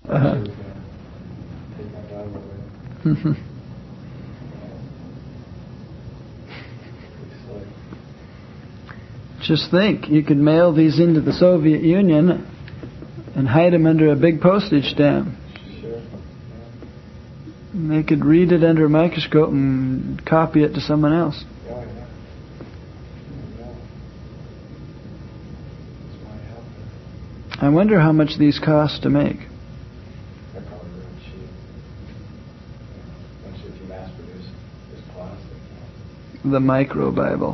Uh-huh. Take my Bible away. Just think, you could mail these into the Soviet Union and hide them under a big postage stamp. Sure. And they could read it under a microscope and copy it to someone else. Yeah, I know. That's why I help them. I wonder how much these cost to make. They're probably really cheap. Once if you mass produce this plastic. The Micro Bible.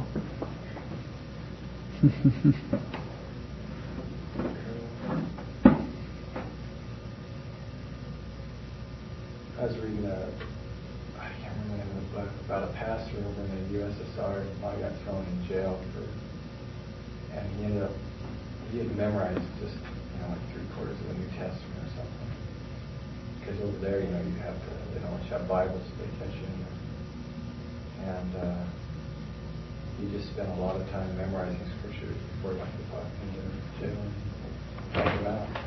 I was reading I can't remember the name of the book, about a pastor over in the USSR who got thrown in jail and he had memorized just, like 3/4 of the New Testament or something. Because over there, they don't let you have Bibles, so they catch you in there. And he just spent a lot of time memorizing scriptures before he went to talk into jail and talk them out.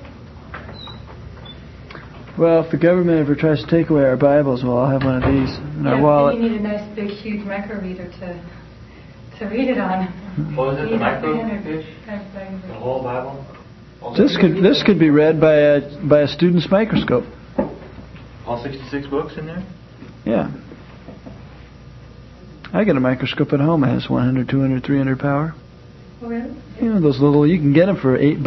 Well, if the government ever tries to take away our Bibles, well, I'll have one of these in our wallet. You need a nice big huge micro reader to read it on. What is it, the micro fish? The whole Bible? This could be read by a student's microscope. All 66 books in there? Yeah. I got a microscope at home. It has 100, 200, 300 power. Oh, really? Those little, you can get them for $8.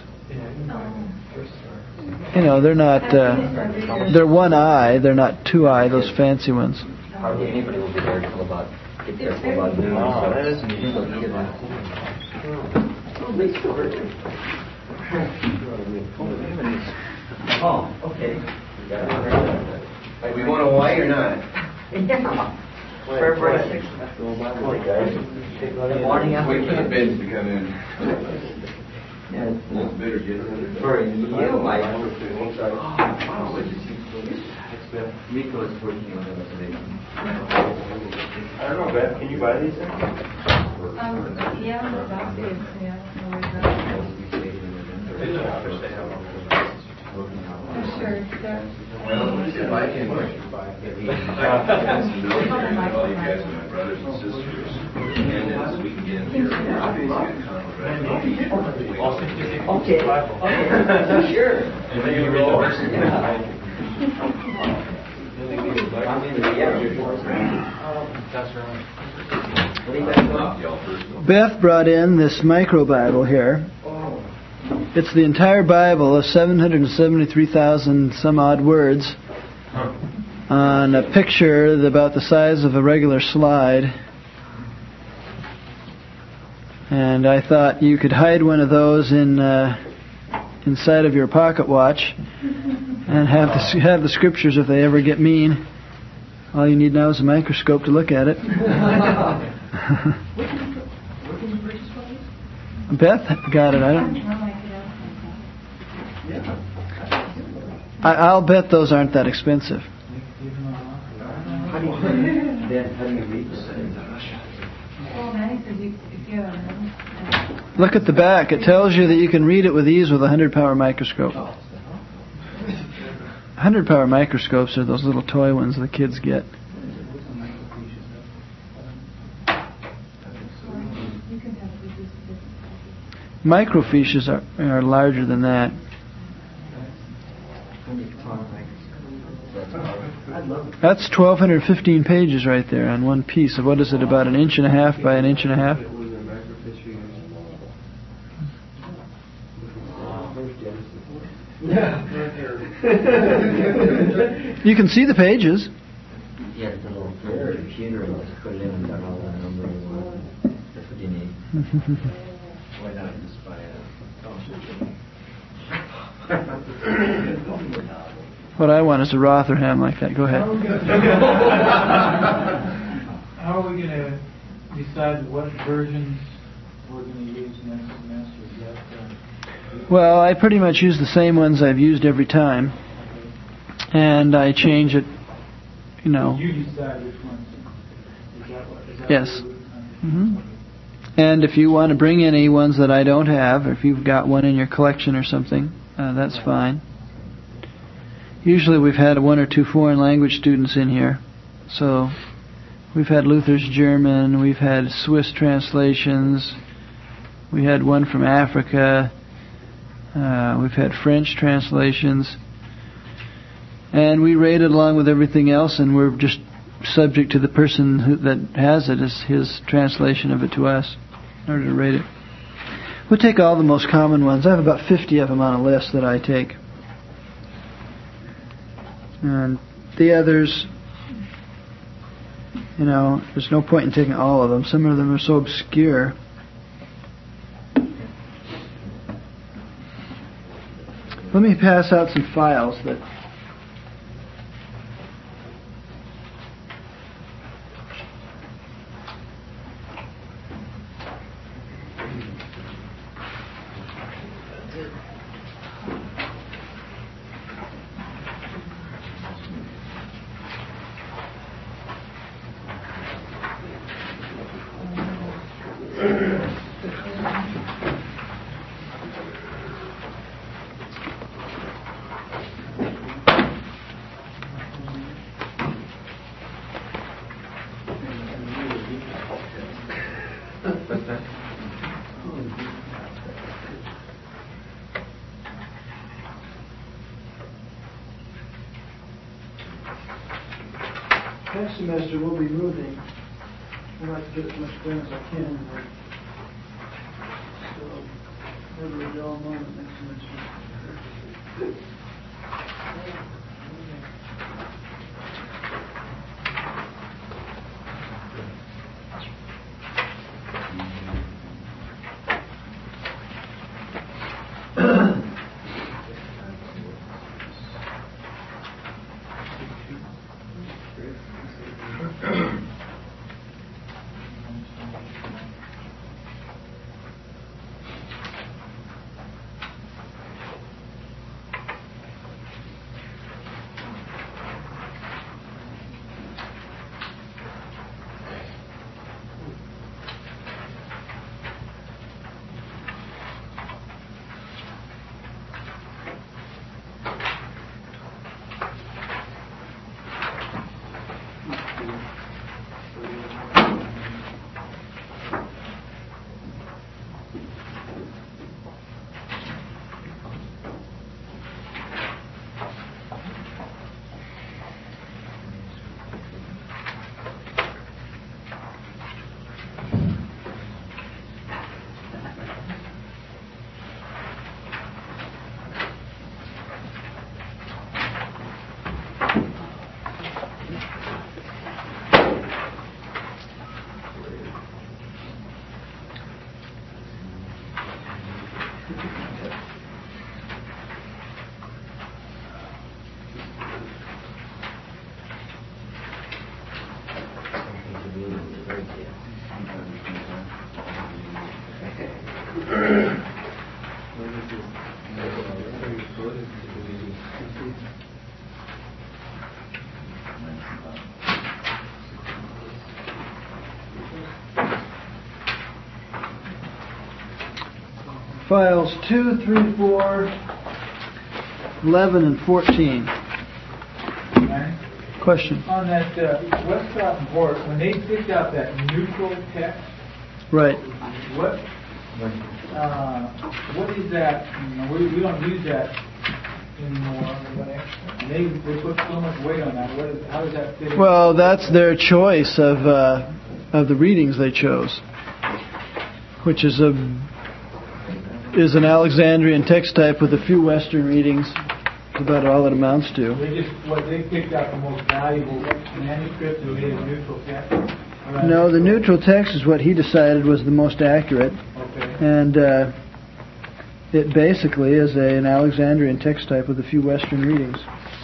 They're not, they're one eye, they're not two eye, those fancy ones. Hardly anybody will be careful about news. Oh, that is neat. Oh, okay. We want a white or not? Yeah. Fair price. Wait for the bids to come in. Yeah. Bidder get it. For you, Mike. Miko is working on it today. I don't know, Beth, can you buy these things? Yeah, that's good. Sure. Well, if I can all you guys and my brothers and sisters, and as we can get in here, Okay. Sure. And then you read the verses. Beth brought in this Micro Bible here. It's the entire Bible of 773,000 some odd words on a picture about the size of a regular slide. And I thought you could hide one of those inside of your pocket watch and have the scriptures if they ever get mean. All you need now is a microscope to look at it. Beth got it. I'll bet those aren't that expensive. How do you read this? Look at the back. It tells you that you can read it with ease with a 100-power microscope. 100-power microscopes are those little toy ones the kids get. Microfiches are larger than that. That's 1,215 pages right there on one piece. What is it, about 1.5 inches by 1.5 inches? You can see the pages. Yeah, it's a little computer and just put it in and got all the numbers. That's what you need. Why not just buy What I want is a Rotherham like that. Go ahead. How are we going to decide what versions we're going to use next semester? Well, I pretty much use the same ones I've used every time, and I change it. You decide which ones. Yes. Mm-hmm. And if you want to bring any ones that I don't have, or if you've got one in your collection or something, that's fine. usually we've had 1 or 2 foreign language students in here. So we've had Luther's German, we've had Swiss translations, we had one from Africa, we've had French translations, and we rate it along with everything else, and we're just subject to the person that has it as his translation of it to us in order to rate it. We'll take all the most common ones. I have about 50 of them on a list that I take. And the others, there's no point in taking all of them. Some of them are so obscure. Let me pass out some files that... Next semester we'll be moving. I'd like to get as much done as I can. So, never a dull moment next semester. Files 2, 3, 4, 11, and 14. Question. On that Westcott board, when they picked out that neutral text, right? What is that? We don't use that anymore. And they put so much weight on that. How does that fit in? Well, that's their choice of the readings they chose, which is an Alexandrian text type with a few Western readings. That's about all it amounts to. They picked out the most valuable manuscript and made a neutral text? Right? No, the neutral text is what he decided was the most accurate. Okay. And it basically is an Alexandrian text type with a few Western readings.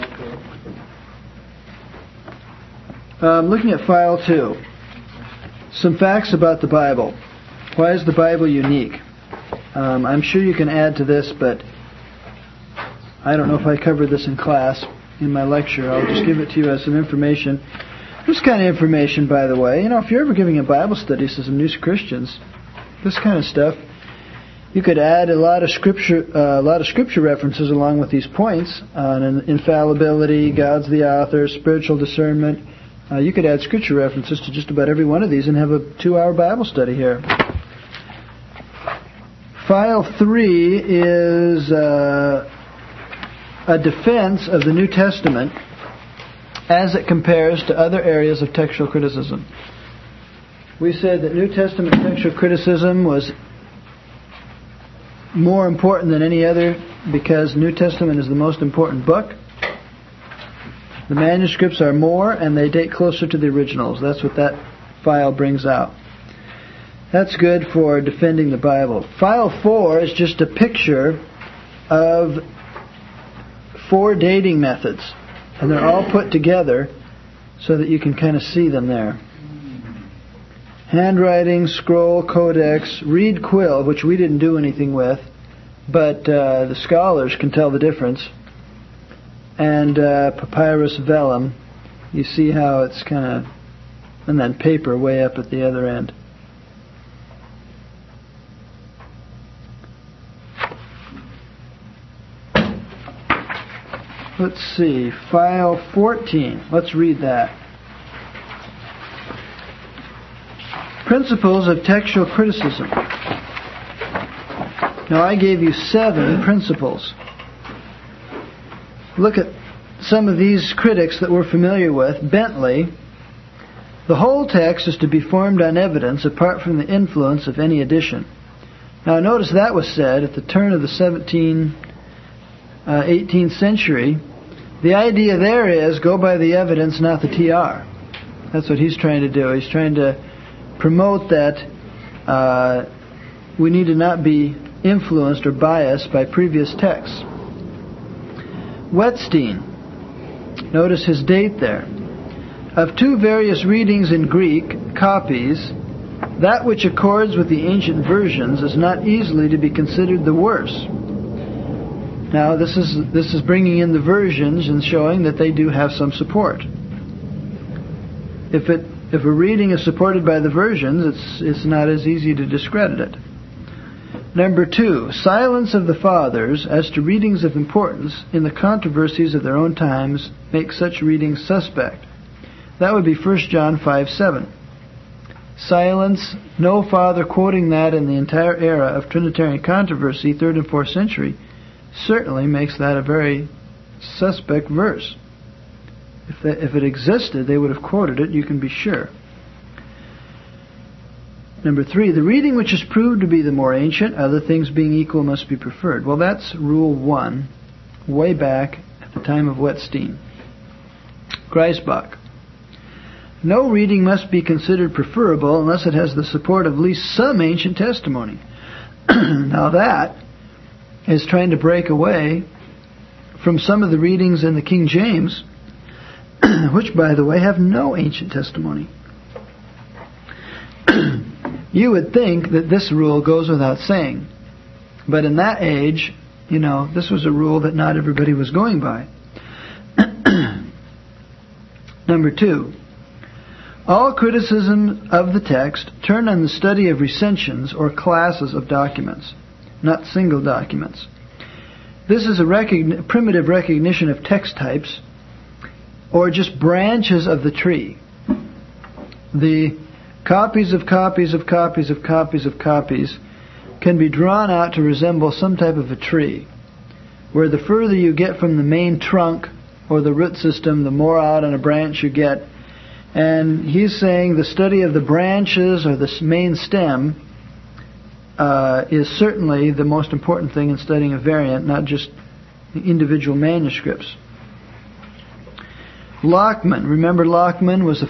Okay. Looking at file 2. Some facts about the Bible. Why is the Bible unique? I'm sure you can add to this, but I don't know if I covered this in class, in my lecture. I'll just give it to you as some information. This kind of information, by the way, if you're ever giving a Bible study to some new Christians, this kind of stuff You could add a lot of scripture references along with these points on infallibility, God's the author, spiritual discernment. You could add scripture references to just about every one of these and have a 2-hour Bible study here. File 3 is a defense of the New Testament as it compares to other areas of textual criticism. We said that New Testament textual criticism was more important than any other because New Testament is the most important book. The manuscripts are more and they date closer to the originals. That's what that file brings out. That's good for defending the Bible. File 4 is just a picture of 4 dating methods. And they're all put together so that you can kind of see them there. Handwriting, scroll, codex, reed quill, which we didn't do anything with, but the scholars can tell the difference, and papyrus vellum. You see how it's kind of, and then paper way up at the other end. Let's see, file 14. Let's read that. Principles of textual criticism. Now I gave you 7 principles. Look at some of these critics that we're familiar with. Bentley. The whole text is to be formed on evidence apart from the influence of any addition. Now notice that was said at the turn of the 18th century. The idea there is go by the evidence, not the TR. That's what he's trying to do. He's trying to promote that we need to not be influenced or biased by previous texts. Wettstein, notice his date there. Of 2 various readings in Greek, copies, that which accords with the ancient versions is not easily to be considered the worse. Now this is bringing in the versions and showing that they do have some support. If a reading is supported by the versions, it's not as easy to discredit it. Number 2, silence of the fathers as to readings of importance in the controversies of their own times make such readings suspect. That would be 1 John 5:7. Silence, no father quoting that in the entire era of Trinitarian controversy, 3rd and 4th century, certainly makes that a very suspect verse. If it existed, they would have quoted it, you can be sure. Number 3, the reading which is proved to be the more ancient, other things being equal, must be preferred. Well, that's Rule 1, way back at the time of Wettstein. Griesbach. No reading must be considered preferable unless it has the support of at least some ancient testimony. Now that is trying to break away from some of the readings in the King James, which, by the way, have no ancient testimony. You would think that this rule goes without saying. But in that age, this was a rule that not everybody was going by. Number 2, all criticism of the text turn on the study of recensions or classes of documents, not single documents. This is a primitive recognition of text types or just branches of the tree. The copies of copies of copies of copies of copies can be drawn out to resemble some type of a tree, where the further you get from the main trunk or the root system, the more out on a branch you get. And he's saying the study of the branches or the main stem is certainly the most important thing in studying a variant, not just the individual manuscripts. Lockman. Remember, Lockman was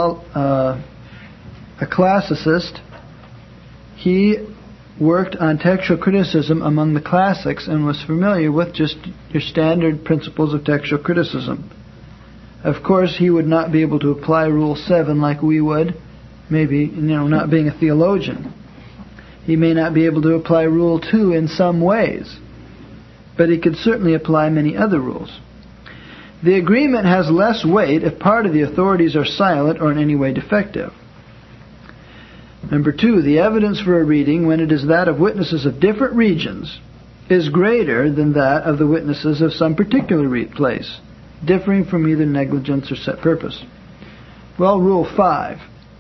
a classicist. He worked on textual criticism among the classics and was familiar with just your standard principles of textual criticism. Of course, he would not be able to apply Rule 7 like we would, maybe, not being a theologian. He may not be able to apply Rule 2 in some ways, but he could certainly apply many other rules. The agreement has less weight if part of the authorities are silent or in any way defective. Number 2, the evidence for a reading, when it is that of witnesses of different regions, is greater than that of the witnesses of some particular place, differing from either negligence or set purpose. Well, Rule 5.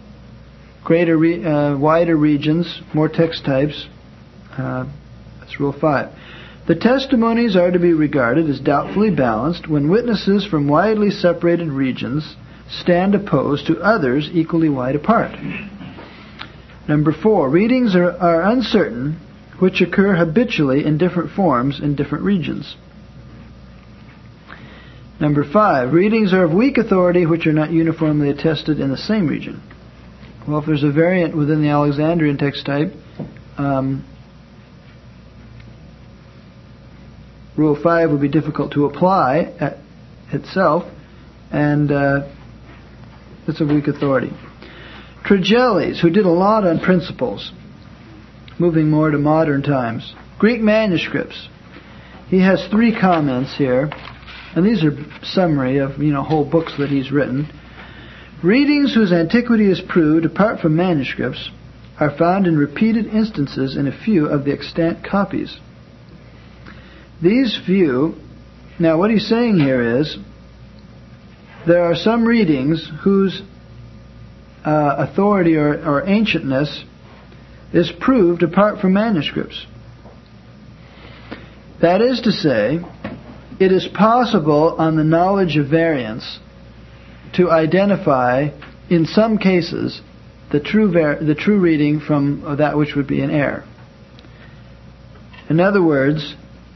Wider regions, more text types. That's Rule 5. The testimonies are to be regarded as doubtfully balanced when witnesses from widely separated regions stand opposed to others equally wide apart. Number 4, readings are uncertain which occur habitually in different forms in different regions. Number 5, readings are of weak authority which are not uniformly attested in the same region. Well, if there's a variant within the Alexandrian text type, Rule 5 would be difficult to apply itself, and it's of weak authority. Tregelles, who did a lot on principles, moving more to modern times. Greek manuscripts. He has 3 comments here, and these are summary of whole books that he's written. Readings whose antiquity is proved apart from manuscripts are found in repeated instances in a few of the extant copies. These few, now what he's saying here is, there are some readings whose authority or ancientness is proved apart from manuscripts. That is to say, it is possible on the knowledge of variants to identify, in some cases, the true reading from that which would be an error. In other words,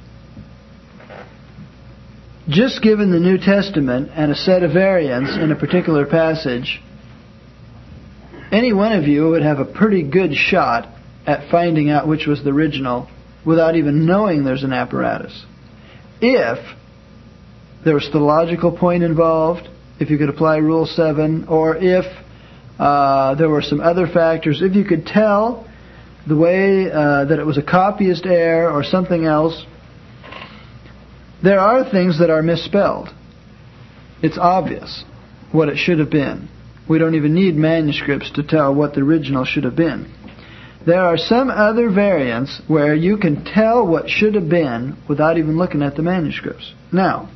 just given the New Testament and a set of variants in a particular passage, any one of you would have a pretty good shot at finding out which was the original without even knowing there's an apparatus. If there was the logical point involved, if you could apply Rule 7, or if there were some other factors, if you could tell the way that it was a copyist error or something else. There are things that are misspelled. It's obvious what it should have been. We don't even need manuscripts to tell what the original should have been. There are some other variants where you can tell what should have been without even looking at the manuscripts. Now,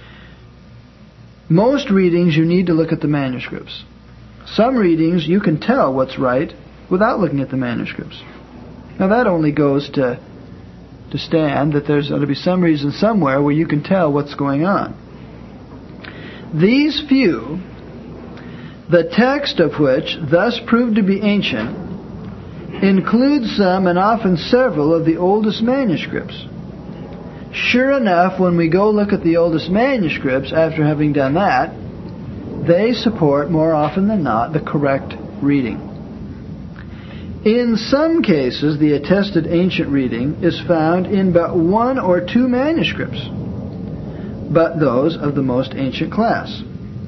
most readings you need to look at the manuscripts. Some readings you can tell what's right without looking at the manuscripts. Now that only goes to stand that there's going to be some reason somewhere where you can tell what's going on. These few, the text of which thus proved to be ancient, includes some and often several of the oldest manuscripts. Sure enough, when we go look at the oldest manuscripts, after having done that, they support more often than not the correct reading. In some cases, the attested ancient reading is found in but 1 or 2 manuscripts, but those of the most ancient class.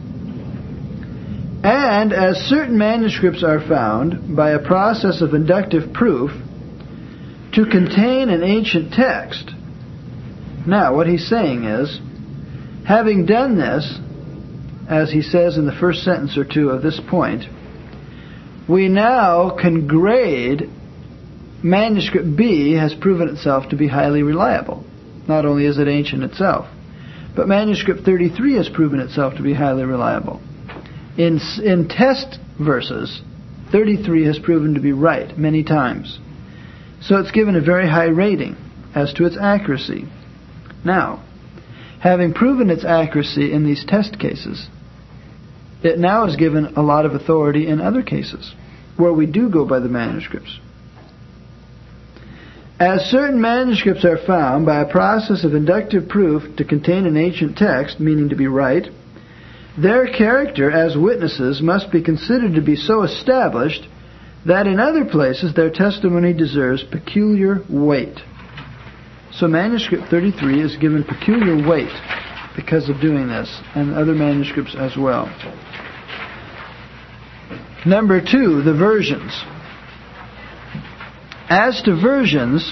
And as certain manuscripts are found, by a process of inductive proof, to contain an ancient text. Now, what he's saying is, having done this, as he says in the first sentence or 2 of this point, we now can grade manuscript B has proven itself to be highly reliable. Not only is it ancient itself, but manuscript 33 has proven itself to be highly reliable. In test verses, 33 has proven to be right many times. So it's given a very high rating as to its accuracy. Now, having proven its accuracy in these test cases, it now is given a lot of authority in other cases where we do go by the manuscripts. As certain manuscripts are found by a process of inductive proof to contain an ancient text, meaning to be right, their character as witnesses must be considered to be so established that in other places their testimony deserves peculiar weight. So manuscript 33 is given peculiar weight because of doing this, and other manuscripts as well. Number 2, the versions. As to versions,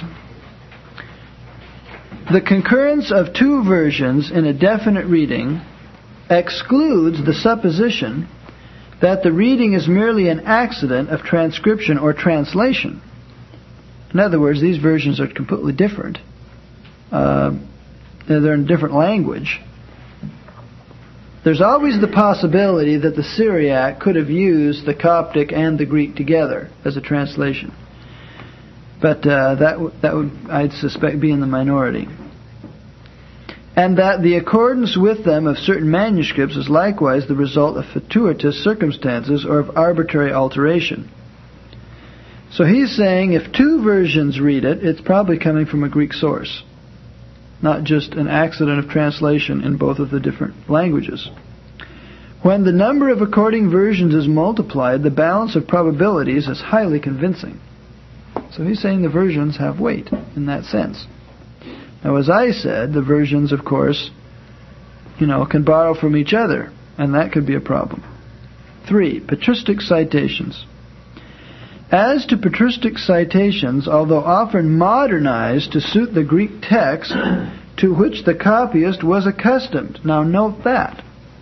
the concurrence of 2 versions in a definite reading excludes the supposition that the reading is merely an accident of transcription or translation. In other words, these versions are completely different. They're in a different language. There's always the possibility that the Syriac could have used the Coptic and the Greek together as a translation. But that would, I'd suspect, be in the minority. And that the accordance with them of certain manuscripts is likewise the result of fortuitous circumstances or of arbitrary alteration. So he's saying if two versions read it, it's probably coming from a Greek source, not just an accident of translation in both of the different languages. When the number of according versions is multiplied, the balance of probabilities is highly convincing. So he's saying the versions have weight in that sense. Now, as I said, the versions, of course, can borrow from each other, and that could be a problem. 3. Patristic citations. As to patristic citations, although often modernized to suit the Greek text to which the copyist was accustomed. Now, note that.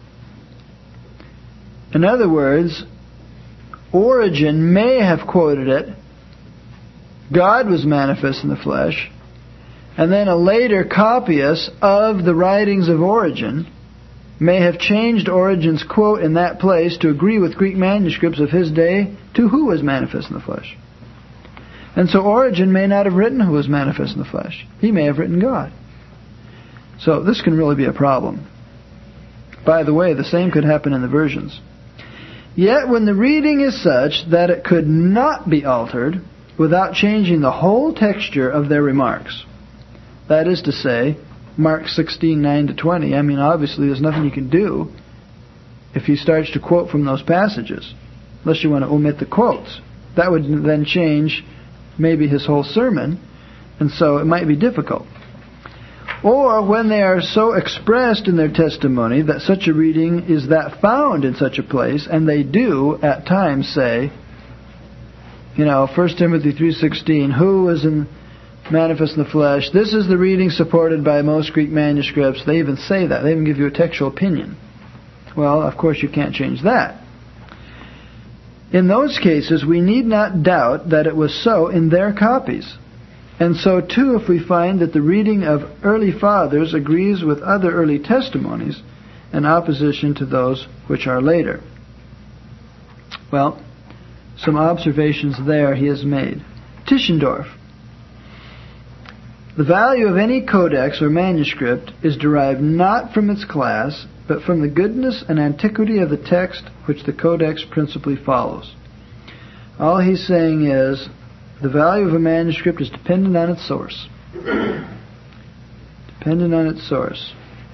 In other words, Origen may have quoted it, God was manifest in the flesh, and then a later copyist of the writings of Origen may have changed Origen's quote in that place to agree with Greek manuscripts of his day to who was manifest in the flesh. And so Origen may not have written who was manifest in the flesh. He may have written God. So this can really be a problem. By the way, the same could happen in the versions. Yet when the reading is such that it could not be altered without changing the whole texture of their remarks, that is to say, Mark 16:9-20. Obviously there's nothing you can do if he starts to quote from those passages, unless you want to omit the quotes. That would then change maybe his whole sermon, and so it might be difficult. Or when they are so expressed in their testimony that such a reading is that found in such a place, and they do at times say, 1 Timothy 3:16, who is manifest in the flesh, this is the reading supported by most Greek manuscripts. They even say that. They even give you a textual opinion. Well, of course you can't change that. In those cases, we need not doubt that it was so in their copies. And so too if we find that the reading of early fathers agrees with other early testimonies in opposition to those which are later. Well, some observations there he has made. Tischendorf. The value of any codex or manuscript is derived not from its class, but from the goodness and antiquity of the text which the codex principally follows. All he's saying is, the value of a manuscript is dependent on its source. Dependent on its source.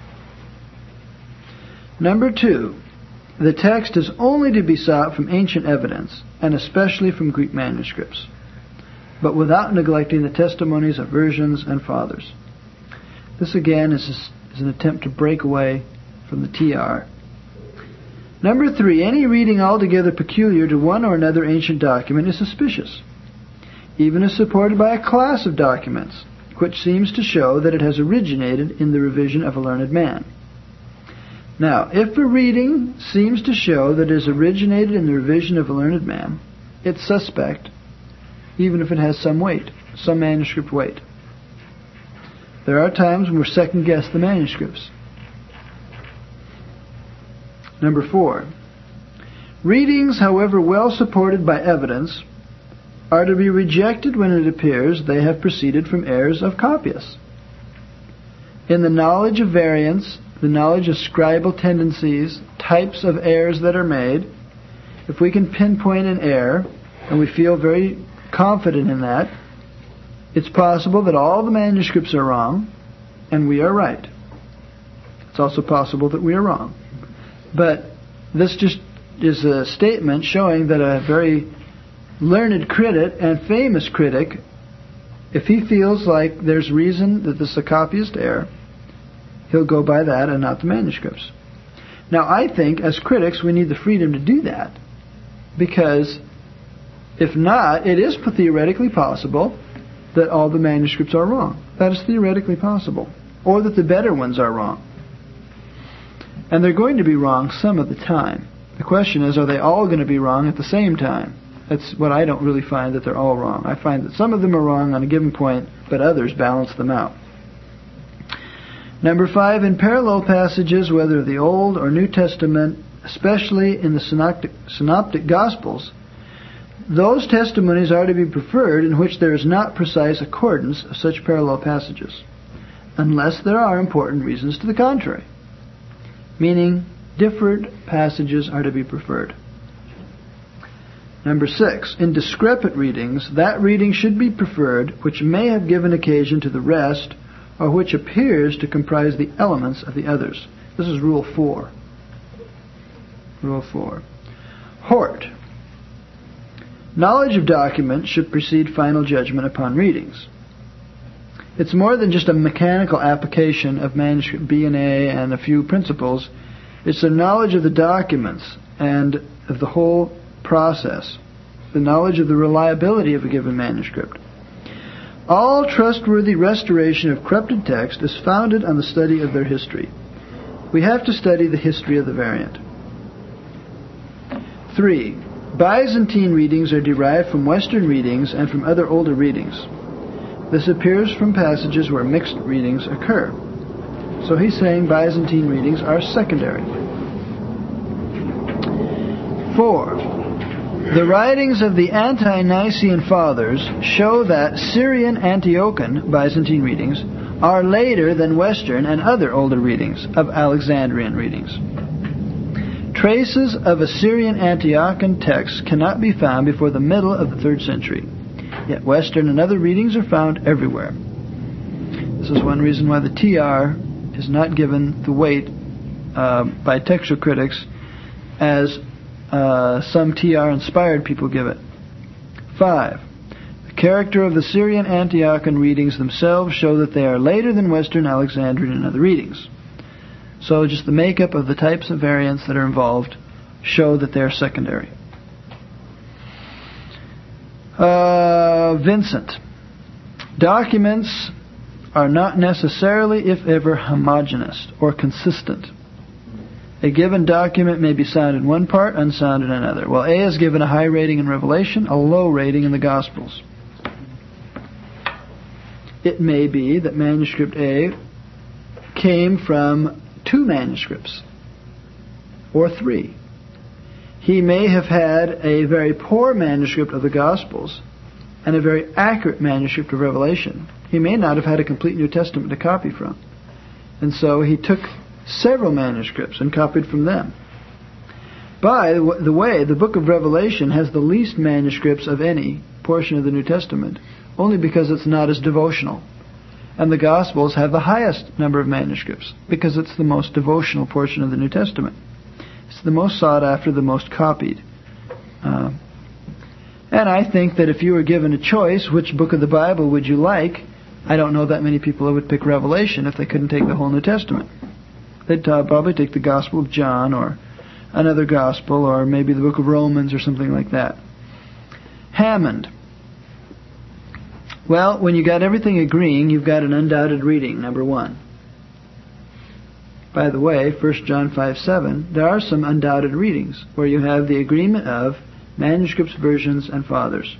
Number 2, the text is only to be sought from ancient evidence, and especially from Greek manuscripts, but without neglecting the testimonies of virgins and fathers. This again is an attempt to break away from the TR. Number 3, any reading altogether peculiar to one or another ancient document is suspicious, even if supported by a class of documents, which seems to show that it has originated in the revision of a learned man. Now, if a reading seems to show that it has originated in the revision of a learned man, it's suspect, even if it has some weight, some manuscript weight. There are times when we second-guess the manuscripts. Number 4, readings, however well supported by evidence, are to be rejected when it appears they have proceeded from errors of copyists. In the knowledge of variants, the knowledge of scribal tendencies, types of errors that are made, if we can pinpoint an error, and we feel very confident in that, it's possible that all the manuscripts are wrong, and we are right. It's also possible that we are wrong. But this just is a statement showing that a very learned critic and famous critic, if he feels like there's reason that this is a copyist error, he'll go by that and not the manuscripts. Now, I think as critics we need the freedom to do that, because if not, it is theoretically possible that all the manuscripts are wrong. That is theoretically possible. Or that the better ones are wrong. And they're going to be wrong some of the time, The question is, are they all going to be wrong at the same time? That's what I don't really find, that they're all wrong. I find that some of them are wrong on a given point, but others balance them out. Number 5, in parallel passages, whether the Old or New Testament, especially in the synoptic Gospels, those testimonies are to be preferred in which there is not precise accordance of such parallel passages, unless there are important reasons to the contrary. Meaning, different passages are to be preferred. Number 6, in discrepant readings, that reading should be preferred which may have given occasion to the rest, or which appears to comprise the elements of the others. This is Rule 4. Rule 4. Hort. Knowledge of documents should precede final judgment upon readings. It's more than just a mechanical application of manuscript B and A and a few principles. It's the knowledge of the documents and of the whole process, the knowledge of the reliability of a given manuscript. All trustworthy restoration of corrupted text is founded on the study of their history. We have to study the history of the variant. 3. Byzantine readings are derived from Western readings and from other older readings. This appears from passages where mixed readings occur. So he's saying Byzantine readings are secondary. 4. The writings of the Ante-Nicene Fathers show that Syrian Antiochian Byzantine readings are later than Western and other older readings of Alexandrian readings. Traces of Assyrian Antiochian texts cannot be found before the middle of the 3rd century. Yet Western and other readings are found everywhere. This is one reason why the TR is not given the weight by textual critics as some TR-inspired people give it. 5. The character of the Syrian Antiochian readings themselves show that they are later than Western, Alexandrian, and other readings. So just the makeup of the types of variants that are involved show that they are secondary. Vincent. Documents are not necessarily, if ever, homogeneous or consistent. A given document may be sound in one part, unsound in another. Well, A is given a high rating in Revelation, a low rating in the Gospels. It may be that manuscript A came from 2 manuscripts, or 3. He may have had a very poor manuscript of the Gospels and a very accurate manuscript of Revelation. He may not have had a complete New Testament to copy from. And so he took several manuscripts and copied from them. By the way, the book of Revelation has the least manuscripts of any portion of the New Testament, only because it's not as devotional. And the Gospels have the highest number of manuscripts, because it's the most devotional portion of the New Testament. It's the most sought after, the most copied. And I think that if you were given a choice, which book of the Bible would you like, I don't know that many people who would pick Revelation if they couldn't take the whole New Testament. They'd probably take the Gospel of John or another Gospel, or maybe the book of Romans or something like that. Hammond. Well, when you got everything agreeing, you've got an undoubted reading, number 1. By the way, 1 John 5:7, there are some undoubted readings where you have the agreement of manuscripts, versions, and fathers.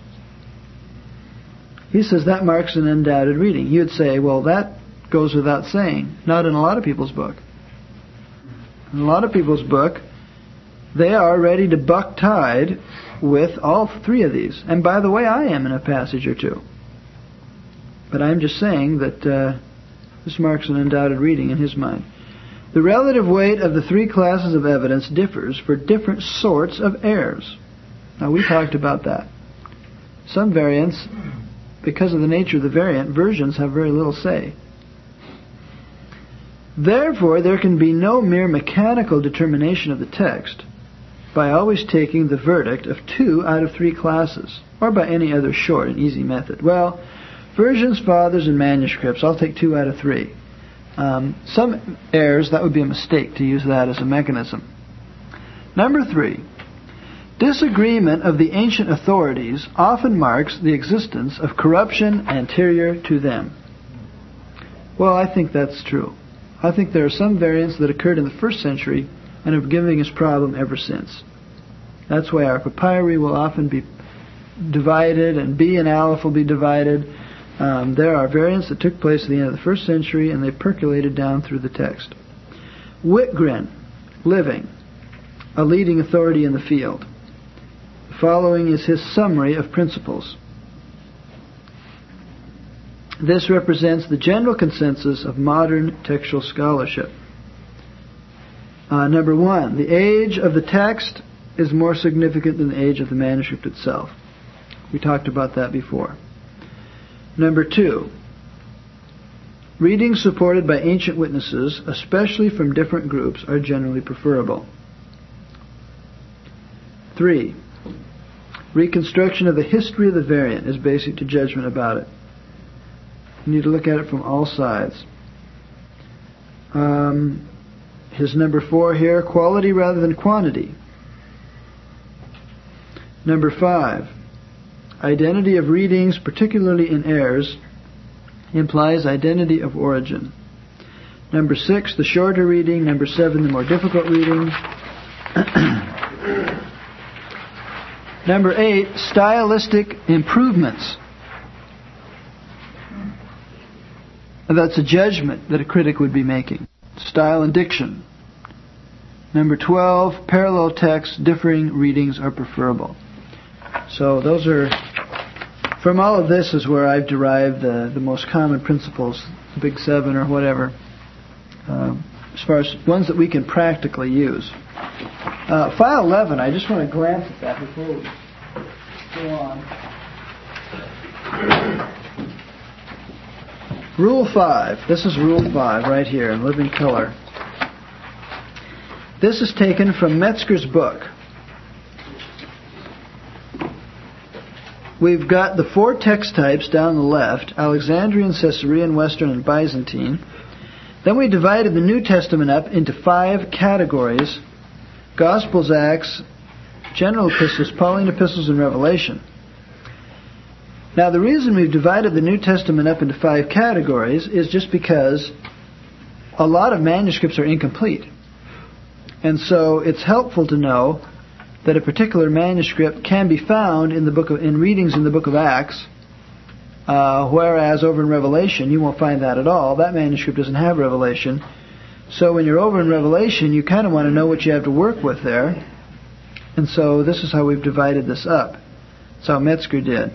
He says that marks an undoubted reading. You'd say, well, that goes without saying. Not in a lot of people's book. In a lot of people's book, they are ready to buck tide with all 3 of these. And by the way, I am in a passage or 2. But I'm just saying that this marks an undoubted reading in his mind. The relative weight of the 3 classes of evidence differs for different sorts of errors. Now, we talked about that. Some variants, because of the nature of the variant, versions have very little say. Therefore, there can be no mere mechanical determination of the text by always taking the verdict of 2 out of 3 classes, or by any other short and easy method. Well, versions, fathers, and manuscripts, I'll take 2 out of 3. Some errors, that would be a mistake to use that as a mechanism. Number 3, disagreement of the ancient authorities often marks the existence of corruption anterior to them. Well, I think that's true. I think there are some variants that occurred in the 1st century and have been giving us problem ever since. That's why our papyri will often be divided, and B and Aleph will be divided. There are variants that took place at the end of the 1st century, and they percolated down through the text. Whitgren, living, a leading authority in the field. The following is his summary of principles. This represents the general consensus of modern textual scholarship. Number 1, the age of the text is more significant than the age of the manuscript itself. We talked about that before. Number 2, readings supported by ancient witnesses, especially from different groups, are generally preferable. 3, reconstruction of the history of the variant is basic to judgment about it. You need to look at it from all sides. His number 4 here, quality rather than quantity. Number 5, identity of readings, particularly in heirs, implies identity of origin. Number 6, the shorter reading. Number 7, the more difficult reading. Number 8, stylistic improvements. And that's a judgment that a critic would be making. Style and diction. Number 12, parallel texts, differing readings are preferable. So those are, from all of this is where I've derived the most common principles, the Big 7 or whatever, as far as ones that we can practically use. File 11, I just want to glance at that before we go on. Rule 5. This is Rule 5 right here in living color. This is taken from Metzger's book. We've got the 4 text types down the left: Alexandrian, Caesarean, Western, and Byzantine. Then we divided the New Testament up into 5 categories: Gospels, Acts, General Epistles, Pauline Epistles, and Revelation. Now, the reason we've divided the New Testament up into 5 categories is just because a lot of manuscripts are incomplete. And so it's helpful to know that a particular manuscript can be found in readings in the book of Acts, whereas over in Revelation you won't find that at all. That manuscript doesn't have Revelation. So when you're over in Revelation, you kind of want to know what you have to work with there. And so this is how we've divided this up. That's how Metzger did.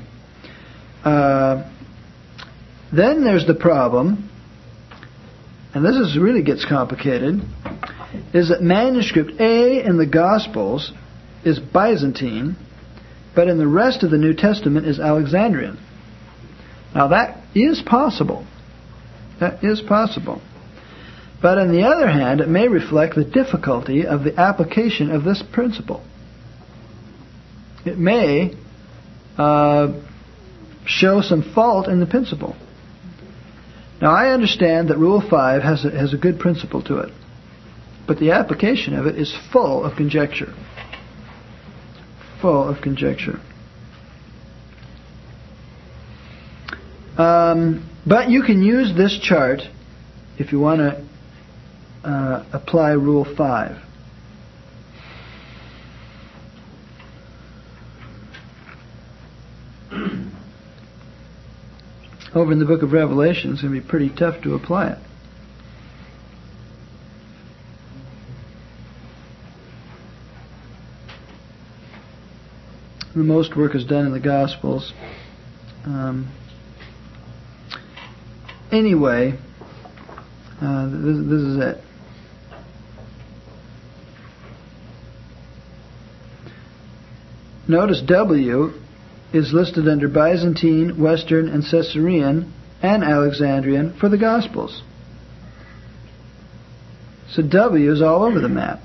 Then there's the problem, and this really gets complicated, is that manuscript A in the Gospels is Byzantine, but in the rest of the New Testament is Alexandrian. Now that is possible. That is possible. But on the other hand, it may reflect the difficulty of the application of this principle. It may show some fault in the principle. Now I understand that Rule 5 has a good principle to it, but the application of it is full of conjecture. Full of conjecture. But you can use this chart if you want to apply Rule 5. Over in the book of Revelation, it's going to be pretty tough to apply it. The most work is done in the Gospels. Anyway, this is it. Notice W is listed under Byzantine, Western, and Caesarean, and Alexandrian for the Gospels. So W is all over the map.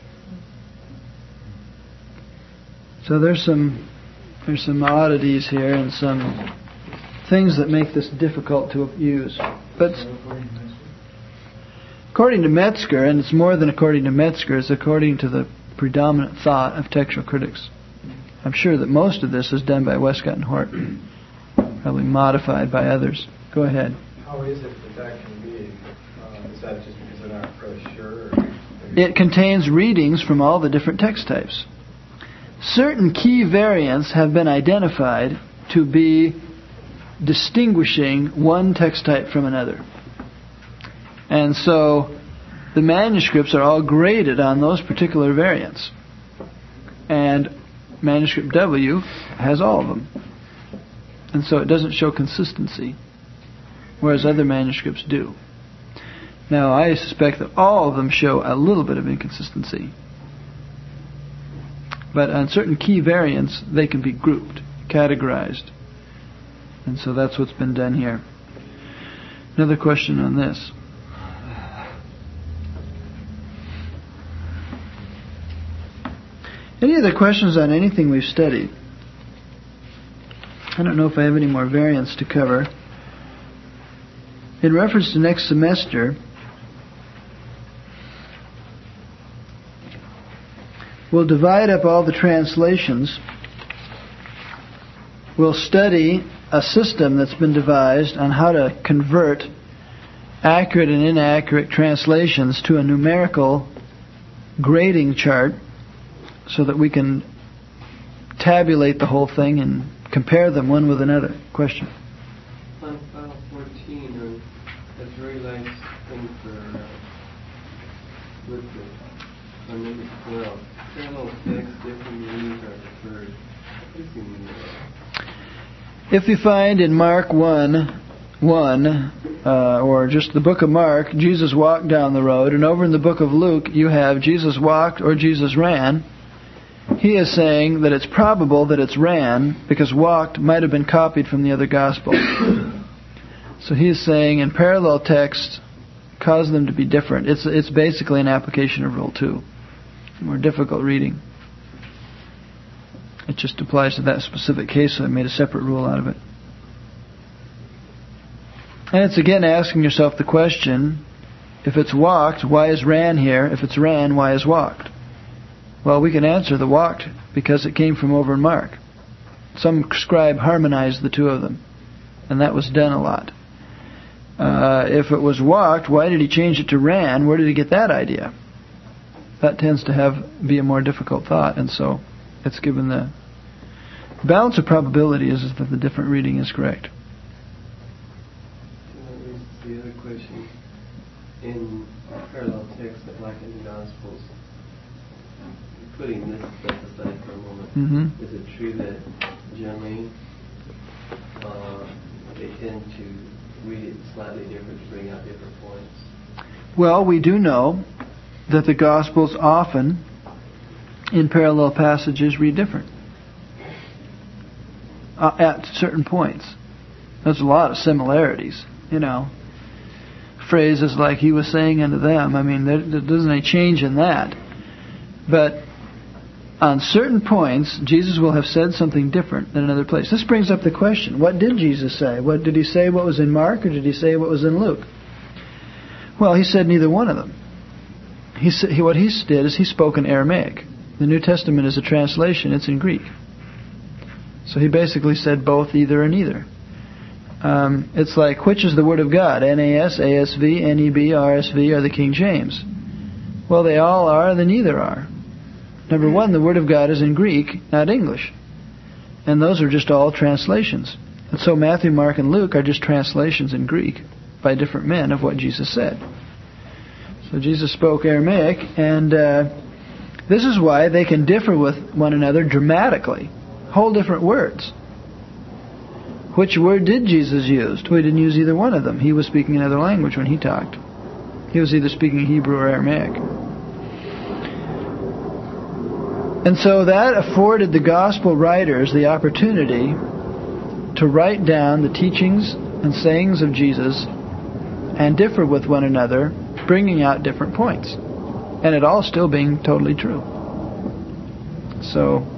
So there's some oddities here and some things that make this difficult to use. But according to Metzger, and it's more than according to Metzger, it's according to the predominant thought of textual critics. I'm sure that most of this is done by Westcott and Hort, probably modified by others. Go ahead. How is it that can be? Is that just because they're not really sure? It contains readings from all the different text types. certain key variants have been identified to be distinguishing one text type from another. And so the manuscripts are all graded on those particular variants. And manuscript W has all of them. And so it doesn't show consistency, whereas other manuscripts do. Now, I suspect that all of them show a little bit of inconsistency. But on certain key variants, they can be grouped, categorized. And so that's what's been done here. Another question on this. Any other questions on anything we've studied? I don't know if I have any more variants to cover. In reference to next semester, we'll divide up all the translations. We'll study a system that's been devised on how to convert accurate and inaccurate translations to a numerical grading chart so that we can tabulate the whole thing and compare them one with another. Question? On file 14, that's a very nice thing for with the on number 12. Parallel text, different meanings are preferred. What does it mean? If you find in Mark 1:1, or just the book of Mark, Jesus walked down the road, and over in the book of Luke you have Jesus walked or Jesus ran, he is saying that it's probable that it's ran because walked might have been copied from the other gospel. So he is saying in parallel text, cause them to be different. It's basically an application of Rule 2. More difficult reading. It just applies to that specific case, so I made a separate rule out of it. And it's again asking yourself the question, if it's walked, why is ran here? If it's ran, why is walked? Well, we can answer the walked because it came from over in Mark. Some scribe harmonized the two of them, and that was done a lot. If it was walked, why did he change it to ran? Where did he get that idea? That tends to be a more difficult thought, and so it's given the balance of probability is that the different reading is correct. The other question, in parallel text, like in the Gospels, putting this stuff aside for a moment, is it true that generally they tend to read it slightly different to bring out different points? Well, we do know that the Gospels often, in parallel passages, read different at certain points. There's a lot of similarities, phrases like he was saying unto them. I mean, there isn't any change in that. But on certain points, Jesus will have said something different than another place. This brings up the question, what did Jesus say? What did he say what was in Mark, or did he say what was in Luke? Well, he said neither one of them. What he did is he spoke in Aramaic. The New Testament is a translation. It's in Greek. So he basically said both, either, and neither. It's like, which is the Word of God? NAS, ASV, NEB, RSV, or the King James? Well, they all are, then neither are. Number one, the Word of God is in Greek, not English. And those are just all translations. And so Matthew, Mark, and Luke are just translations in Greek by different men of what Jesus said. So Jesus spoke Aramaic, and this is why they can differ with one another dramatically. Whole different words. Which word did Jesus use? Well, he didn't use either one of them. He was speaking another language when he talked. He was either speaking Hebrew or Aramaic. And so that afforded the gospel writers the opportunity to write down the teachings and sayings of Jesus and differ with one another, bringing out different points. And it all still being totally true. So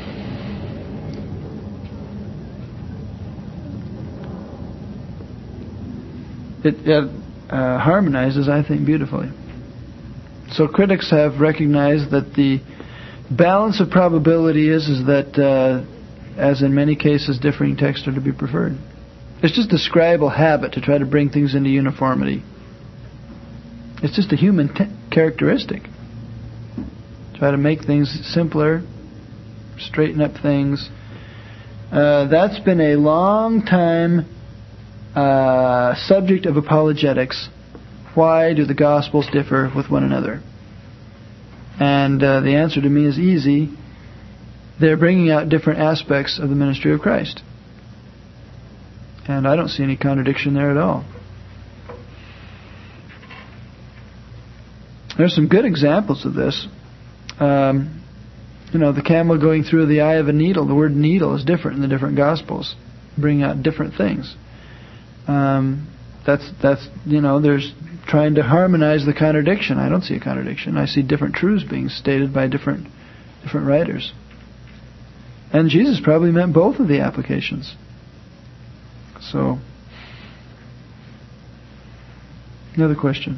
it harmonizes, I think, beautifully. So critics have recognized that the balance of probability is that, as in many cases, differing texts are to be preferred. It's just a scribal habit to try to bring things into uniformity. It's just a human characteristic. Try to make things simpler straighten up things. That's been a long time subject of apologetics. Why do the Gospels differ with one another? And the answer to me is easy. They're bringing out different aspects of the ministry of Christ. And I don't see any contradiction there at all. There's some good examples of this. The camel going through the eye of a needle. The word needle is different in the different Gospels, bringing out different things. There's trying to harmonize the contradiction. I don't see a contradiction. I see different truths being stated by different writers. And Jesus probably meant both of the applications. So, another question.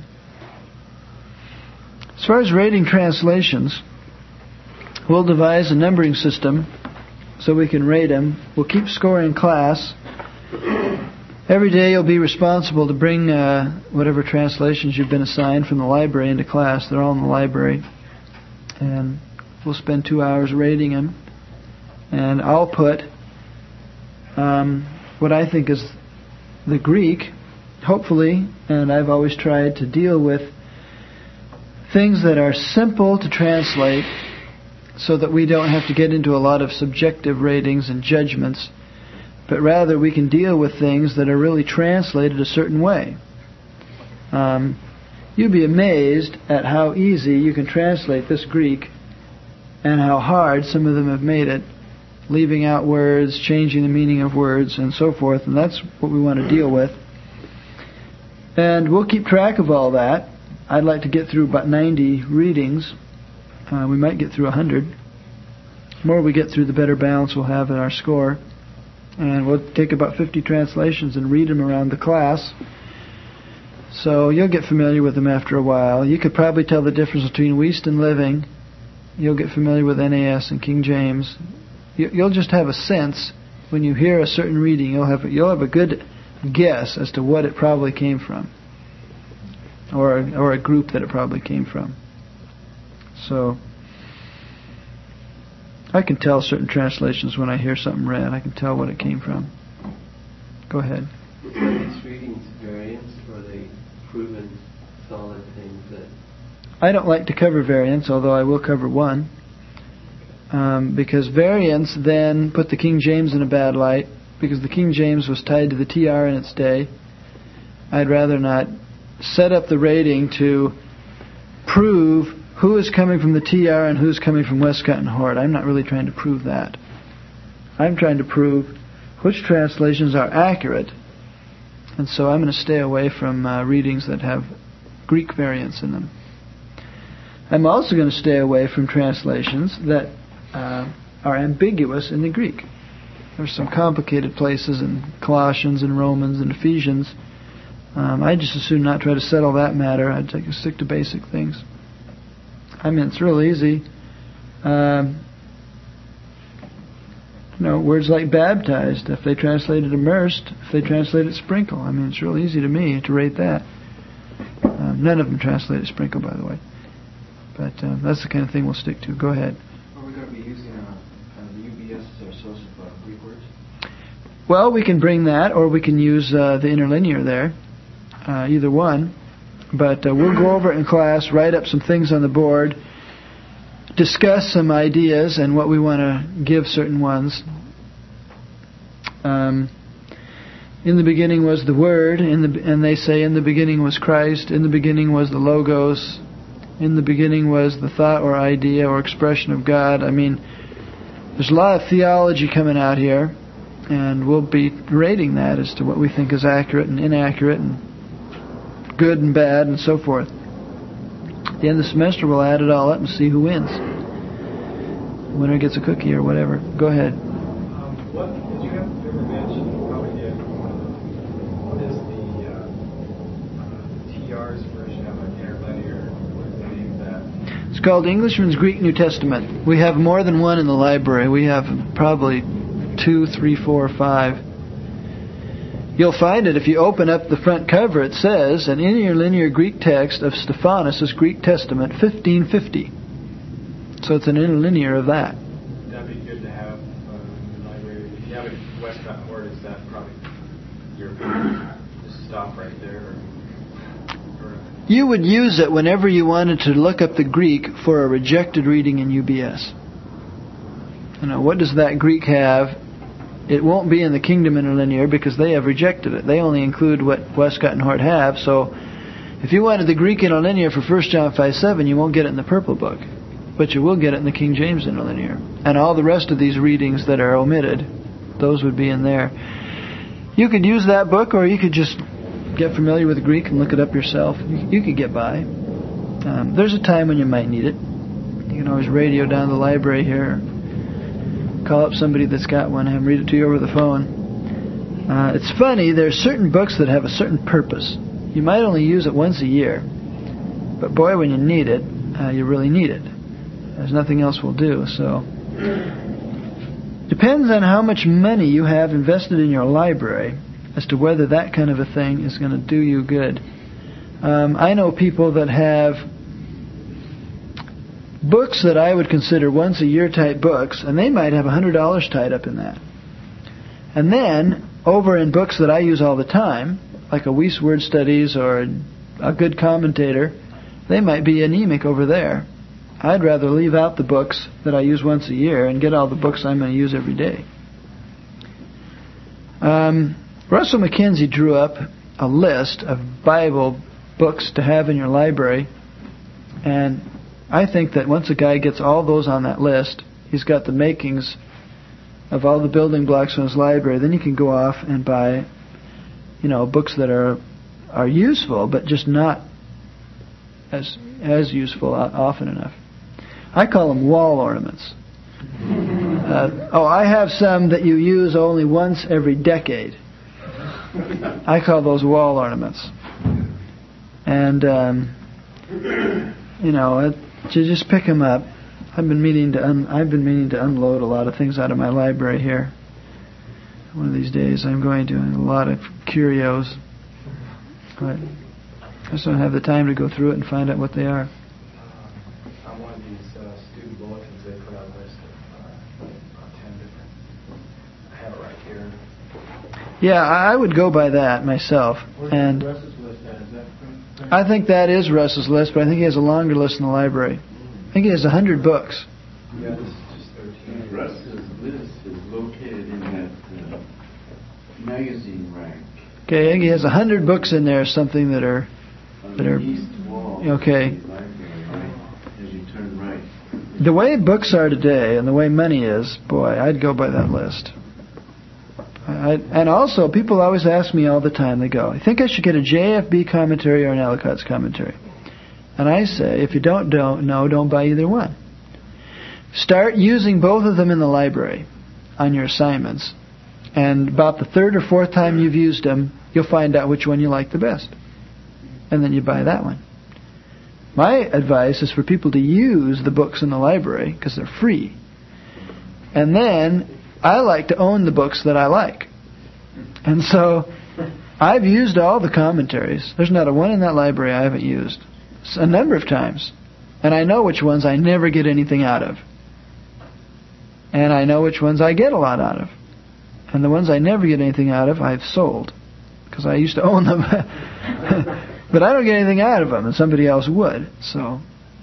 As far as rating translations, we'll devise a numbering system so we can rate them. We'll keep score in class. Every day you'll be responsible to bring whatever translations you've been assigned from the library into class. They're all in the library. And we'll spend 2 hours rating them. And I'll put what I think is the Greek, hopefully, and I've always tried to deal with things that are simple to translate so that we don't have to get into a lot of subjective ratings and judgments, but rather we can deal with things that are really translated a certain way. You'd be amazed at how easy you can translate this Greek and how hard some of them have made it, leaving out words, changing the meaning of words, and so forth, and that's what we want to deal with. And we'll keep track of all that. I'd like to get through about 90 readings. We might get through 100. The more we get through, the better balance we'll have in our score. And we'll take about 50 translations and read them around the class. So you'll get familiar with them after a while. You could probably tell the difference between Wuest and Living. You'll get familiar with NAS and King James. You'll just have a sense when you hear a certain reading. You'll have a good guess as to what it probably came from, or a group that it probably came from. So I can tell certain translations when I hear something read. I can tell what it came from. Go ahead. Are these readings variants, or are they proven solid things that? I don't like to cover variants, although I will cover one. Because variants then put the King James in a bad light, because the King James was tied to the TR in its day. I'd rather not set up the rating to prove who is coming from the TR and who's coming from Westcott and Hort. I'm not really trying to prove that. I'm trying to prove which translations are accurate, and so I'm going to stay away from readings that have Greek variants in them. I'm also going to stay away from translations that are ambiguous in the Greek. There's some complicated places in Colossians and Romans and Ephesians. I just as soon not try to settle that matter. I'd stick to basic things. I mean, it's real easy. Words like baptized, if they translated immersed, if they translated sprinkle. I mean, it's real easy to me to rate that. None of them translated sprinkle, by the way. But that's the kind of thing we'll stick to. Go ahead. Are we going to be using the UBS as our source of Greek words? Well, we can bring that, or we can use the interlinear there. Either one. But we'll go over it in class, write up some things on the board, discuss some ideas and what we want to give certain ones. In the beginning was the Word, and they say in the beginning was Christ, in the beginning was the Logos, in the beginning was the thought or idea or expression of God. I mean, there's a lot of theology coming out here, and we'll be rating that as to what we think is accurate and inaccurate and good and bad and so forth. At the end of the semester, we'll add it all up and see who wins. The winner gets a cookie or whatever. Go ahead. What did you ever mention? You probably did. What is the TR's version of an interlinear? What is the name of that? It's called Englishman's Greek New Testament. We have more than one in the library. We have probably 2, 3, 4, 5. You'll find it if you open up the front cover. It says, an interlinear Greek text of Stephanus' Greek Testament, 1550. So it's an interlinear of that. That'd be good Westcott and Hort, is that probably your just stop right there? You would use it whenever you wanted to look up the Greek for a rejected reading in UBS. What does that Greek have? It won't be in the Kingdom Interlinear because they have rejected it. They only include what Westcott and Hort have. So if you wanted the Greek Interlinear for 1 John 5:7, you won't get it in the Purple Book. But you will get it in the King James Interlinear. And all the rest of these readings that are omitted, those would be in there. You could use that book, or you could just get familiar with Greek and look it up yourself. You could get by. There's a time when you might need it. You can always radio down to the library here. Call up somebody that's got one, have them read it to you over the phone. It's funny, there's certain books that have a certain purpose. You might only use it once a year. But boy, when you need it, you really need it. There's nothing else will do. So, depends on how much money you have invested in your library as to whether that kind of a thing is going to do you good. I know people that have books that I would consider once a year type books, and they might have $100 tied up in that. And then, over in books that I use all the time, like a Weiss Word Studies or a good commentator, they might be anemic over there. I'd rather leave out the books that I use once a year and get all the books I'm going to use every day. Russell McKenzie drew up a list of Bible books to have in your library, and I think that once a guy gets all those on that list, he's got the makings of all the building blocks in his library. Then you can go off and buy, books that are useful, but just not as useful often enough. I call them wall ornaments. I have some that you use only once every decade. I call those wall ornaments. And, you just pick them up. I've been meaning to unload a lot of things out of my library here. One of these days I'm going to. A lot of curios. But I just don't have the time to go through it and find out what they are. On one of these student bulletins, they put out a list of about 10 different. I have it right here. Yeah, I would go by that myself. And Russ's list at? Is that from I think that is Russ's list, but I think he has a longer list in the library. I think he has 100 books. Yeah, this is just 13. Russ's list is located in that magazine rack. Okay, I think he has 100 books in there, something that are On the east wall. Okay. Of the library, right? As you turn right. The way books are today and the way money is, boy, I'd go by that list. And also, people always ask me all the time, they go, I think I should get a JFB commentary or an Ellicott's commentary. And I say, if you don't buy either one. Start using both of them in the library on your assignments. And about the third or fourth time you've used them, you'll find out which one you like the best. And then you buy that one. My advice is for people to use the books in the library because they're free. And then I like to own the books that I like. And so I've used all the commentaries. There's not a one in that library I haven't used. A number of times. And I know which ones I never get anything out of. And I know which ones I get a lot out of. And the ones I never get anything out of, I've sold. Because I used to own them. But I don't get anything out of them, and somebody else would. So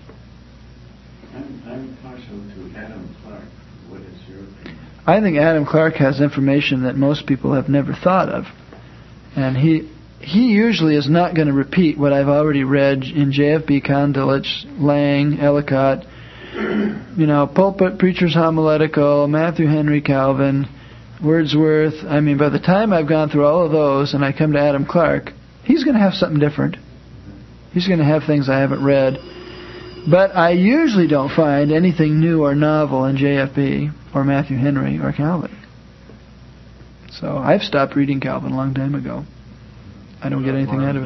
I'm partial to Adam Clark. What is your opinion? I think Adam Clark has information that most people have never thought of. And he usually is not going to repeat what I've already read in J.F.B. Condilich, Lang, Ellicott, Pulpit Preacher's Homiletical, Matthew Henry Calvin, Wordsworth. I mean, by the time I've gone through all of those and I come to Adam Clark, he's going to have something different. He's going to have things I haven't read. But I usually don't find anything new or novel in J.F.B. or Matthew Henry or Calvin. So I've stopped reading Calvin a long time ago. I don't get anything out of it.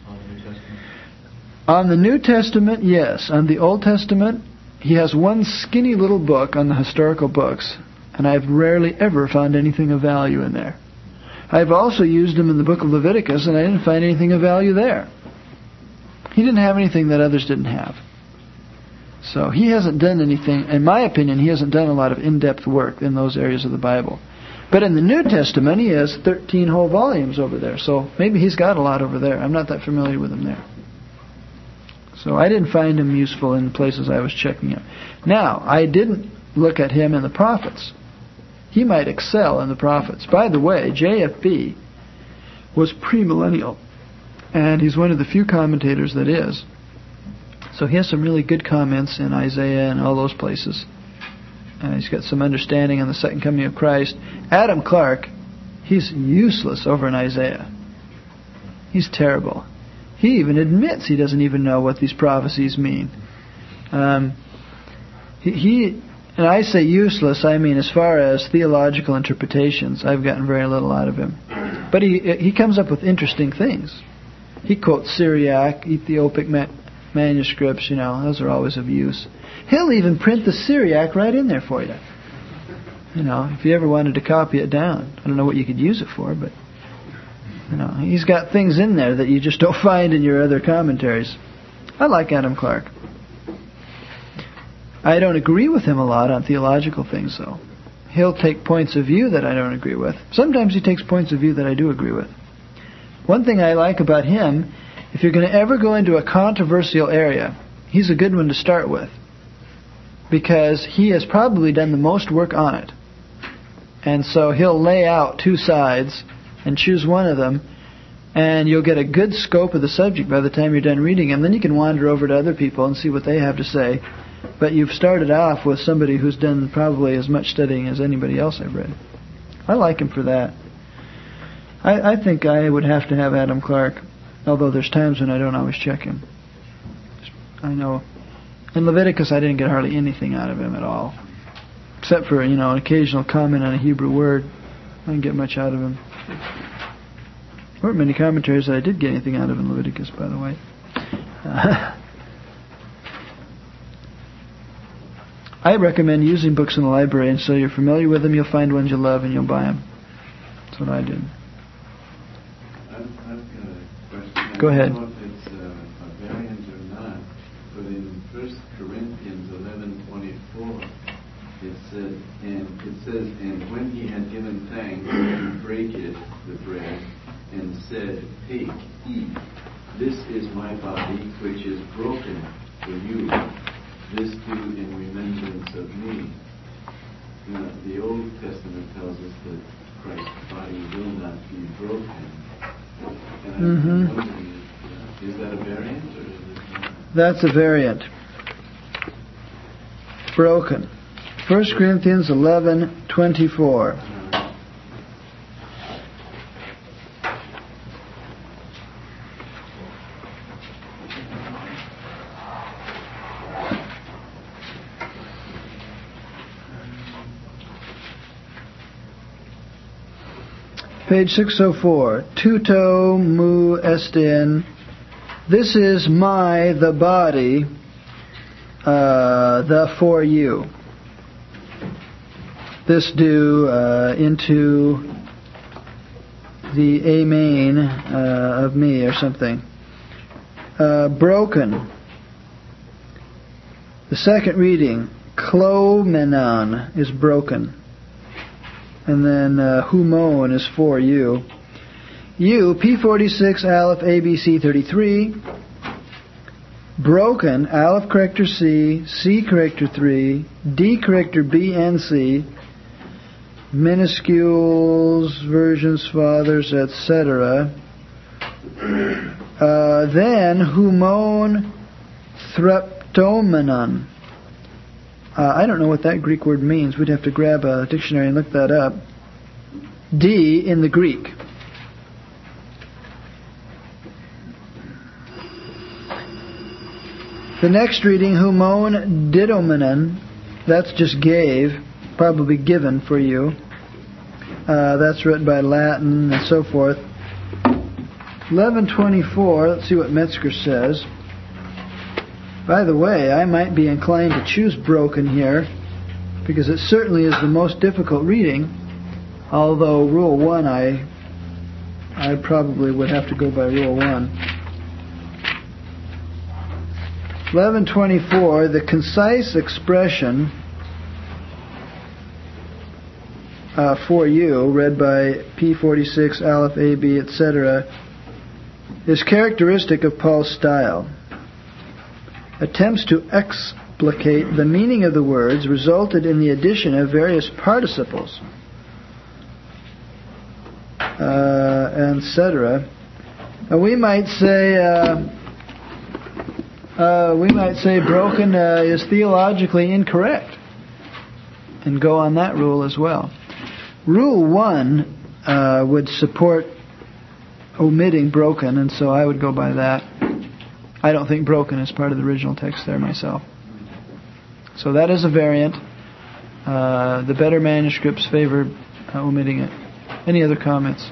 On the New Testament, yes. On the Old Testament, he has one skinny little book on the historical books, and I've rarely ever found anything of value in there. I've also used him in the book of Leviticus, and I didn't find anything of value there. He didn't have anything that others didn't have. So he hasn't done anything, in my opinion, he hasn't done a lot of in-depth work in those areas of the Bible. But in the New Testament, he has 13 whole volumes over there. So maybe he's got a lot over there. I'm not that familiar with him there. So I didn't find him useful in places I was checking out. Now, I didn't look at him in the prophets. He might excel in the prophets. By the way, JFB was premillennial. And he's one of the few commentators that is. So he has some really good comments in Isaiah and all those places. He's got some understanding on the second coming of Christ. Adam Clark, he's useless over in Isaiah. He's terrible. He even admits he doesn't even know what these prophecies mean. And I say useless, I mean as far as theological interpretations, I've gotten very little out of him. But he comes up with interesting things. He quotes Syriac, Ethiopic manuscripts, those are always of use. He'll even print the Syriac right in there for you. If you ever wanted to copy it down. I don't know what you could use it for, but he's got things in there that you just don't find in your other commentaries. I like Adam Clark. I don't agree with him a lot on theological things, though. He'll take points of view that I don't agree with. Sometimes he takes points of view that I do agree with. One thing I like about him, if you're going to ever go into a controversial area, he's a good one to start with. Because he has probably done the most work on it. And so he'll lay out two sides and choose one of them, and you'll get a good scope of the subject by the time you're done reading him. Then you can wander over to other people and see what they have to say. But you've started off with somebody who's done probably as much studying as anybody else I've read. I like him for that. I think I would have to have Adam Clark, although there's times when I don't always check him. I know. In Leviticus, I didn't get hardly anything out of him at all. Except for, an occasional comment on a Hebrew word. I didn't get much out of him. There weren't many commentaries that I did get anything out of in Leviticus, by the way. I recommend using books in the library, and so you're familiar with them, you'll find ones you love, and you'll buy them. That's what I did. I've got a question. Go ahead. I don't know if it's a variant or not, but in 1 Corinthians 11:24, it says, and when he had given thanks, he brake the bread, and said, take, eat. This is my body, which is broken for you. This do in remembrance of me. Now, the Old Testament tells us that Christ's body will not be broken. And I'm wondering, is that a variant or is it not? That's a variant. Broken. 1 Corinthians 11:24. Page 604. Tuto mu estin. This is the body, the for you. This do into the amen of me or something. Broken. The second reading, klomenon, is broken. And then humon is for you. U, P46, Aleph, ABC 33. Broken, Aleph corrector C, C corrector 3, D corrector B and C, minuscules, versions, fathers, etc. Then humon threptomenon. I don't know what that Greek word means. We'd have to grab a dictionary and look that up. D in the Greek. The next reading, humon didomenon, that's just gave, probably given for you. That's written by Latin and so forth. 11:24, let's see what Metzger says. By the way, I might be inclined to choose broken here, because it certainly is the most difficult reading, although Rule 1, I probably would have to go by Rule 1. 11:24, the concise expression for you, read by P46, Aleph, AB, etc., is characteristic of Paul's style. Attempts to explicate the meaning of the words resulted in the addition of various participles, etc. We might say broken is theologically incorrect, and go on that rule as well. Rule 1 would support omitting broken, and so I would go by that. I don't think broken is part of the original text there myself. So that is a variant. The better manuscripts favor omitting it. Any other comments?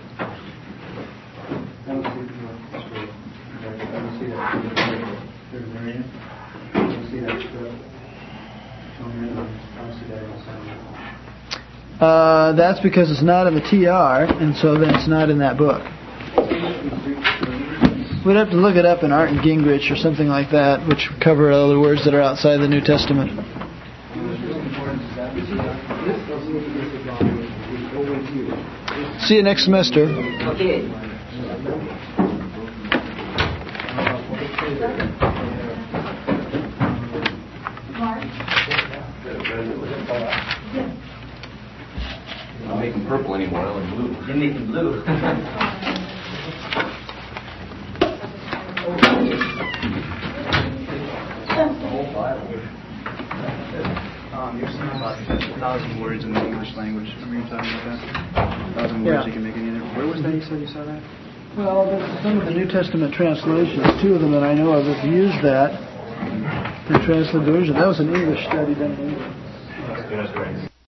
That's because it's not in the TR, and so then it's not in that book. We'd have to look it up in Art and Gingrich or something like that, which cover other words that are outside the New Testament. See you next semester. Okay. I'm not making purple anymore, I'm in blue. You're making blue. You're saying about 1,000 words in the English language. Remember you talking about that? 1,000 words you can make in either. Where was that you said you saw that? Well, some of the New Testament translations, 2 of them that I know of, have used that. The translated version. That was an English study done in English.